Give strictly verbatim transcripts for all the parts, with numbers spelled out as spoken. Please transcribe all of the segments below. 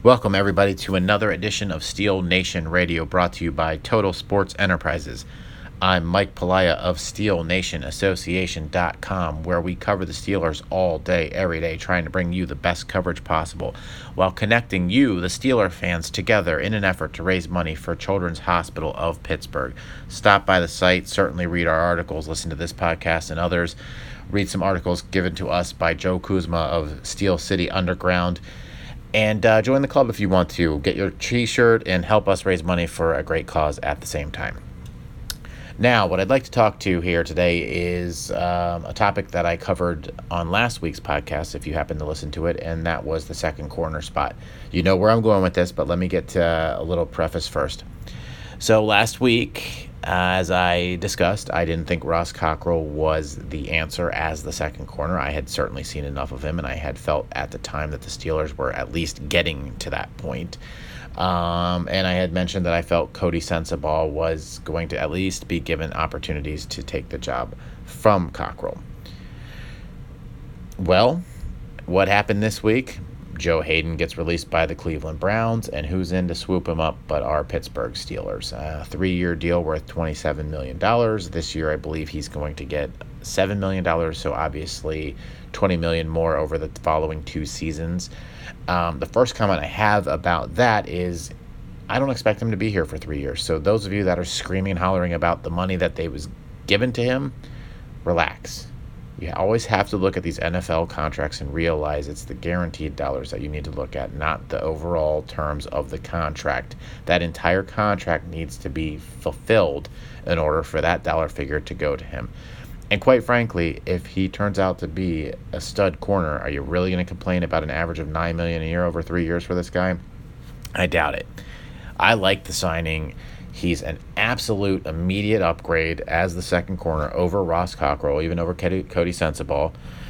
Welcome, everybody, to another edition of Steel Nation Radio, brought to you by Total Sports Enterprises. I'm Mike Pelaya of Steel Nation Association dot com, where we cover the Steelers all day, every day, trying to bring you the best coverage possible while connecting you, the Steeler fans, together in an effort to raise money for Children's Hospital of Pittsburgh. Stop by the site, certainly read our articles, listen to this podcast and others. Read some articles given to us by Joe Kuzma of Steel City Underground. And uh, join the club if you want to. Get your t-shirt and help us raise money for a great cause at the same time. Now, what I'd like to talk to here today is um, a topic that I covered on last week's podcast, if you happen to listen to it, and that was the second corner spot. You know where I'm going with this, but let me get to a little preface first. So last week, uh, as I discussed, I didn't think Ross Cockrell was the answer as the second corner. I had certainly seen enough of him, and I had felt at the time that the Steelers were at least getting to that point. Um, and I had mentioned that I felt Coty Sensabaugh was going to at least be given opportunities to take the job from Cockrell. Well, what happened this week? Joe Haden gets released by the Cleveland Browns, and who's in to swoop him up but our Pittsburgh Steelers? A three-year deal worth twenty-seven million dollars. This year, I believe he's going to get seven million dollars, so obviously twenty million dollars more over the following two seasons. Um, the first comment I have about that is I don't expect him to be here for three years. So those of you that are screaming and hollering about the money that they was given to him, relax. You always have to look at these N F L contracts and realize it's the guaranteed dollars that you need to look at, not the overall terms of the contract. That entire contract needs to be fulfilled in order for that dollar figure to go to him. And quite frankly, if he turns out to be a stud corner, are you really going to complain about an average of nine million dollars a year over three years for this guy? I doubt it. I like the signing. He's an absolute immediate upgrade as the second corner over Ross Cockrell, even over Coty Sensabaugh.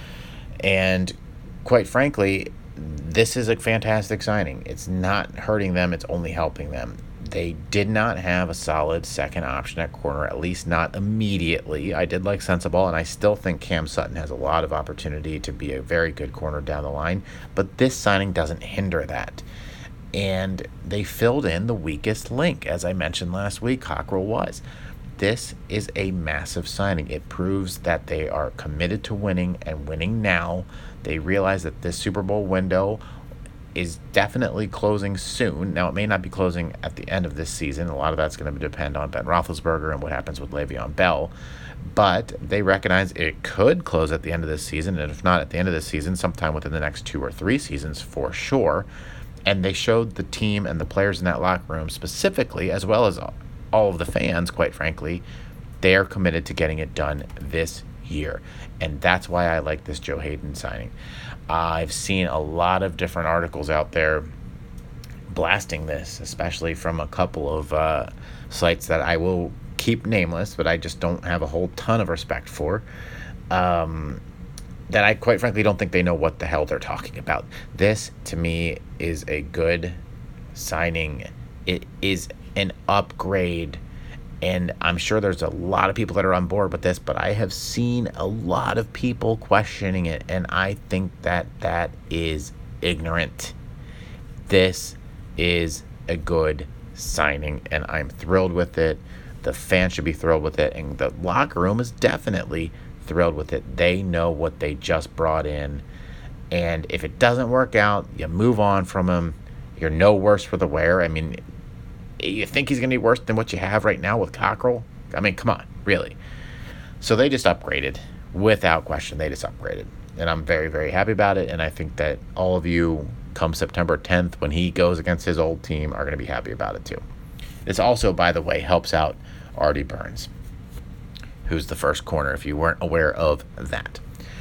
And quite frankly, this is a fantastic signing. It's not hurting them. It's only helping them. They did not have a solid second option at corner, at least not immediately. I did like Sensabaugh, and I still think Cam Sutton has a lot of opportunity to be a very good corner down the line. But this signing doesn't hinder that. And they filled in the weakest link, as I mentioned last week, Cockrell was. This is a massive signing. It proves that they are committed to winning and winning now. They realize that this Super Bowl window is definitely closing soon. Now, it may not be closing at the end of this season. A lot of that's going to depend on Ben Roethlisberger and what happens with Le'Veon Bell. But they recognize it could close at the end of this season, and if not at the end of this season, sometime within the next two or three seasons for sure. And they showed the team and the players in that locker room specifically, as well as all of the fans, quite frankly, they are committed to getting it done this year. And that's why I like this Joe Haden signing. Uh, I've seen a lot of different articles out there blasting this, especially from a couple of uh, sites that I will keep nameless, but I just don't have a whole ton of respect for. Um... that I quite frankly don't think they know what the hell they're talking about. This, to me, is a good signing. It is an upgrade, and I'm sure there's a lot of people that are on board with this, but I have seen a lot of people questioning it, and I think that that is ignorant. This is a good signing, and I'm thrilled with it. The fans should be thrilled with it, and the locker room is definitely thrilled with it. They know what they just brought in, and if it doesn't work out, you move on from him. You're no worse for the wear. I mean, you think he's going to be worse than what you have right now with Cockrell? I mean, come on, really. So they just upgraded. Without question, they just upgraded, and I'm very, very happy about it, and I think that all of you, come September tenth, when he goes against his old team, are going to be happy about it too. This also, by the way, helps out Artie Burns, who's the first corner, if you weren't aware of that.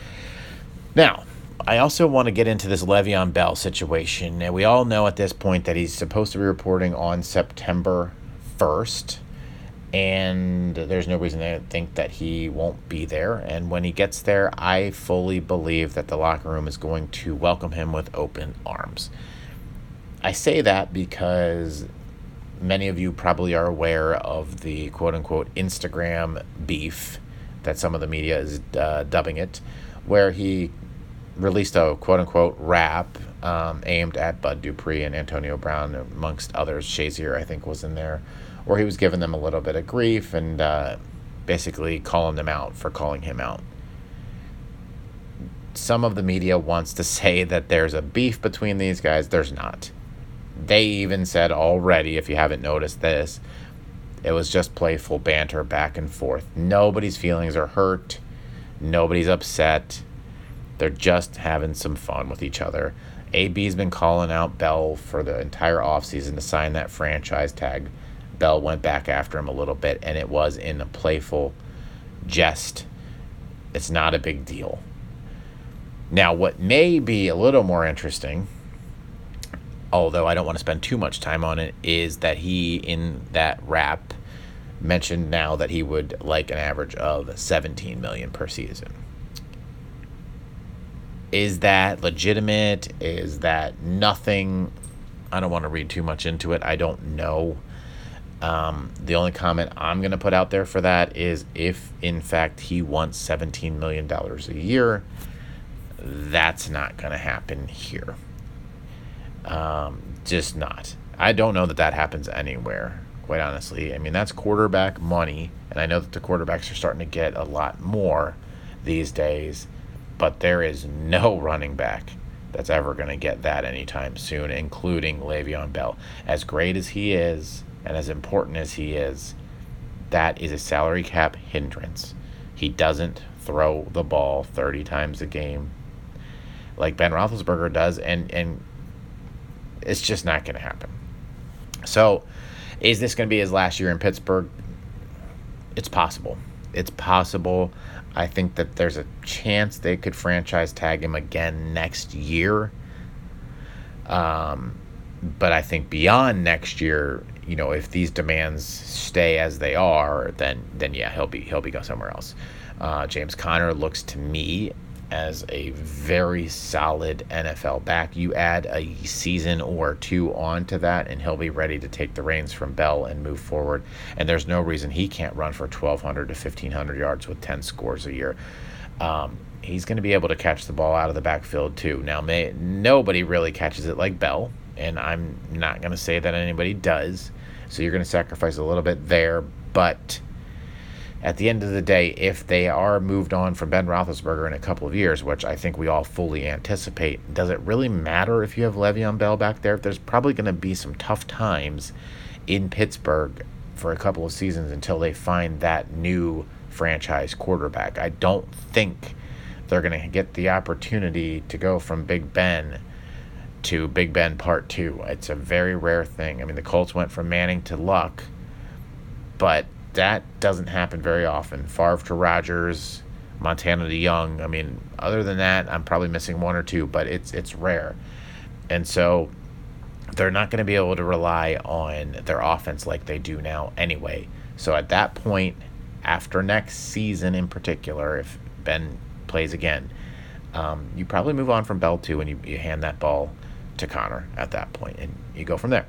Now, I also want to get into this Le'Veon Bell situation. And we all know at this point that he's supposed to be reporting on September first, and there's no reason to think that he won't be there. And when he gets there, I fully believe that the locker room is going to welcome him with open arms. I say that because many of you probably are aware of the quote-unquote Instagram beef that some of the media is uh, dubbing it, where he released a quote-unquote rap um, aimed at Bud Dupree and Antonio Brown, amongst others. Shazier, I think, was in there, where he was giving them a little bit of grief and uh, basically calling them out for calling him out. Some of the media wants to say that there's a beef between these guys. There's not. They even said already, if you haven't noticed this, it was just playful banter back and forth. Nobody's feelings are hurt. Nobody's upset. They're just having some fun with each other. A B's been calling out Bell for the entire offseason to sign that franchise tag. Bell went back after him a little bit, and it was in a playful jest. It's not a big deal. Now, what may be a little more interesting, although I don't want to spend too much time on it, is that he, in that rap, mentioned now that he would like an average of seventeen million dollars per season. Is that legitimate? Is that nothing? I don't want to read too much into it. I don't know. Um, the only comment I'm going to put out there for that is if, in fact, he wants seventeen million dollars a year, that's not going to happen here. Um, just not. I don't know that that happens anywhere, quite honestly. I mean, that's quarterback money, and I know that the quarterbacks are starting to get a lot more these days, but there is no running back that's ever going to get that anytime soon, including Le'Veon Bell. As great as he is, and as important as he is, that is a salary cap hindrance. He doesn't throw the ball thirty times a game like Ben Roethlisberger does, and, and it's just not going to happen. So, is this going to be his last year in Pittsburgh? It's possible. It's possible. I think that there's a chance they could franchise tag him again next year. Um, but I think beyond next year, you know, if these demands stay as they are, then then yeah, he'll be he'll be go somewhere else. Uh, James Conner looks to me as a very solid N F L back. You add a season or two onto that, and he'll be ready to take the reins from Bell and move forward. And there's no reason he can't run for twelve hundred to fifteen hundred yards with ten scores a year. Um, he's going to be able to catch the ball out of the backfield too. Now, may, nobody really catches it like Bell, and I'm not going to say that anybody does. So you're going to sacrifice a little bit there, but at the end of the day, if they are moved on from Ben Roethlisberger in a couple of years, which I think we all fully anticipate, does it really matter if you have Le'Veon Bell back there? There's probably going to be some tough times in Pittsburgh for a couple of seasons until they find that new franchise quarterback. I don't think they're going to get the opportunity to go from Big Ben to Big Ben Part two. It's a very rare thing. I mean, the Colts went from Manning to Luck, but that doesn't happen very often. Favre to Rodgers, Montana to Young. I mean, other than that, I'm probably missing one or two, but it's it's rare. And so they're not going to be able to rely on their offense like they do now anyway. So at that point, after next season in particular, if Ben plays again, um, you probably move on from Bell too, and you, you hand that ball to Conner at that point, and you go from there.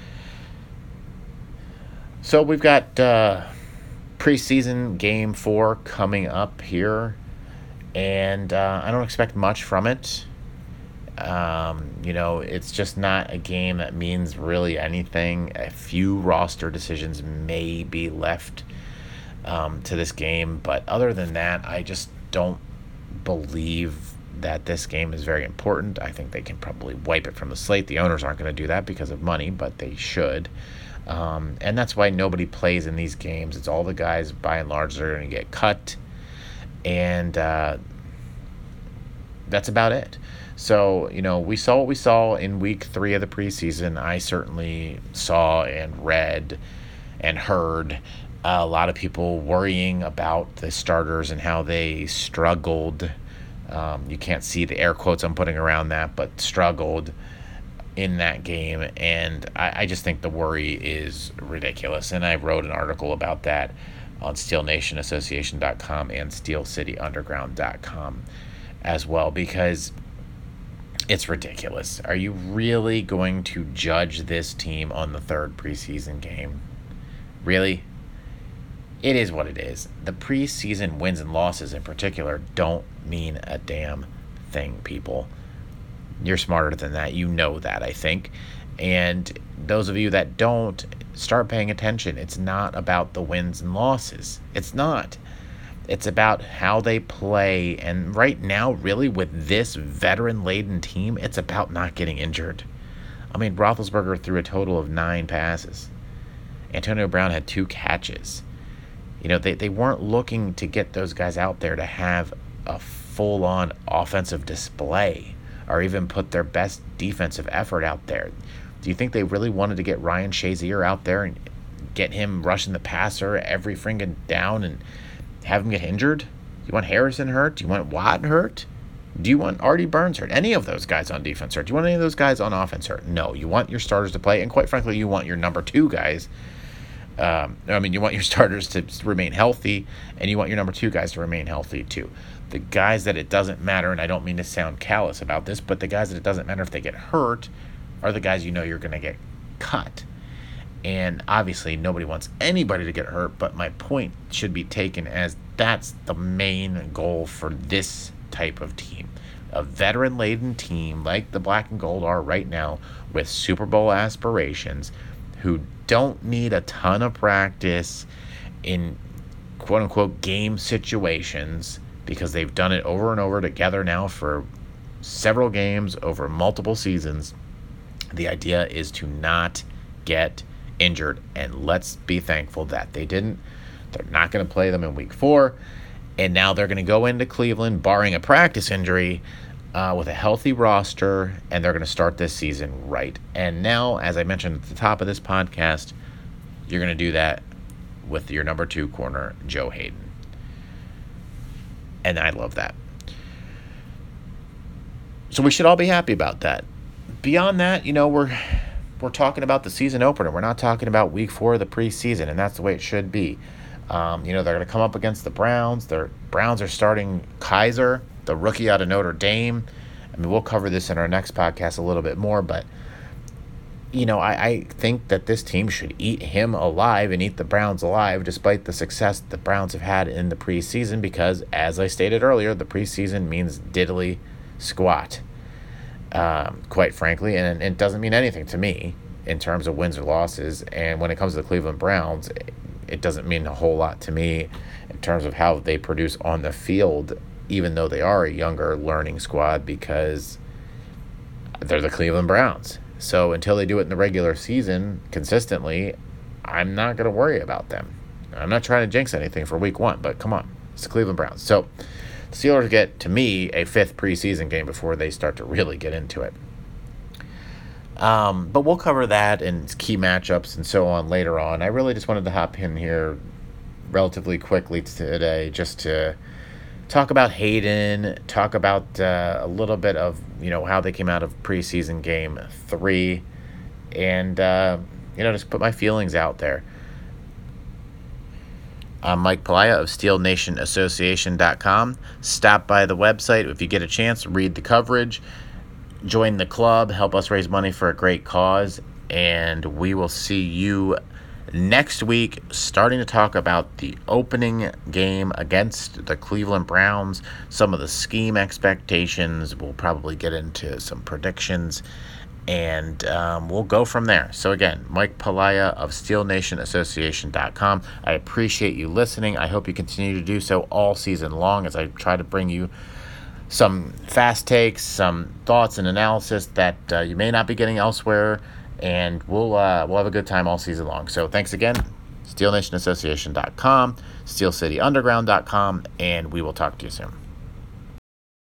So we've got uh, preseason game four coming up here, and uh, I don't expect much from it. Um, you know, it's just not a game that means really anything. A few roster decisions may be left um, to this game, but other than that, I just don't believe that this game is very important. I think they can probably wipe it from the slate. The owners aren't going to do that because of money, but they should. Um, and that's why nobody plays in these games. It's all the guys, by and large, that are going to get cut. And uh, that's about it. So, you know, we saw what we saw in week three of the preseason. I certainly saw and read and heard a lot of people worrying about the starters and how they struggled. Um, you can't see the air quotes I'm putting around that, but struggled in that game, and I, I just think the worry is ridiculous. And I wrote an article about that on steel nation association dot com and steel city underground dot com as well, because it's ridiculous. Are you really going to judge this team on the third preseason game? Really? It is what it is. The preseason wins and losses in particular don't mean a damn thing, people. You're smarter than that. You know that, I think. And those of you that don't, start paying attention. It's not about the wins and losses. It's not. It's about how they play. And right now, really, with this veteran-laden team, it's about not getting injured. I mean, Roethlisberger threw a total of nine passes. Antonio Brown had two catches. You know, they, they weren't looking to get those guys out there to have a full-on offensive display or even put their best defensive effort out there. Do you think they really wanted to get Ryan Shazier out there and get him rushing the passer every friggin' down and have him get injured? Do you want Harrison hurt? Do you want Watt hurt? Do you want Artie Burns hurt? Any of those guys on defense hurt? Do you want any of those guys on offense hurt? No. You want your starters to play, and quite frankly, you want your number two guys. Um, I mean, you want your starters to remain healthy, and you want your number two guys to remain healthy too. The guys that it doesn't matter, and I don't mean to sound callous about this, but the guys that it doesn't matter if they get hurt are the guys you know you're going to get cut. And obviously, nobody wants anybody to get hurt, but my point should be taken as that's the main goal for this type of team. A veteran-laden team like the Black and Gold are right now with Super Bowl aspirations who don't need a ton of practice in quote-unquote game situations because they've done it over and over together now for several games over multiple seasons. The idea is to not get injured, and let's be thankful that they didn't. They're not going to play them in week four, and now they're going to go into Cleveland, barring a practice injury, uh, with a healthy roster, and they're going to start this season right. And now, as I mentioned at the top of this podcast, you're going to do that with your number two corner, Joe Haden. And I love that. So we should all be happy about that. Beyond that, you know, we're we're talking about the season opener. We're not talking about week four of the preseason, and that's the way it should be. Um, you know, they're going to come up against the Browns. The Browns are starting Kaiser, the rookie out of Notre Dame. I mean, we'll cover this in our next podcast a little bit more, but, you know, I, I think that this team should eat him alive and eat the Browns alive, despite the success the Browns have had in the preseason, because, as I stated earlier, the preseason means diddly squat. Um, quite frankly, and it doesn't mean anything to me in terms of wins or losses. And when it comes to the Cleveland Browns, it doesn't mean a whole lot to me in terms of how they produce on the field, even though they are a younger learning squad, because they're the Cleveland Browns. So until they do it in the regular season consistently, I'm not going to worry about them. I'm not trying to jinx anything for week one, but come on, it's the Cleveland Browns. So Steelers get, to me, a fifth preseason game before they start to really get into it. Um, but we'll cover that and key matchups and so on later on. I really just wanted to hop in here relatively quickly today just to talk about Haden, talk about uh, a little bit of, you know, how they came out of preseason game three, and, uh, you know, just put my feelings out there. I'm Mike Palaya of Steel Nation Association dot com. Stop by the website. If you get a chance, read the coverage. Join the club. Help us raise money for a great cause. And we will see you next week, starting to talk about the opening game against the Cleveland Browns, some of the scheme expectations. We'll probably get into some predictions. And um, we'll go from there. So again, Mike Palaya of Steel Nation Association dot com. I appreciate you listening. I hope you continue to do so all season long as I try to bring you some fast takes, some thoughts and analysis that uh, you may not be getting elsewhere. And we'll uh, we'll have a good time all season long. So thanks again, Steel Nation Association dot com, Steel City Underground dot com, and we will talk to you soon.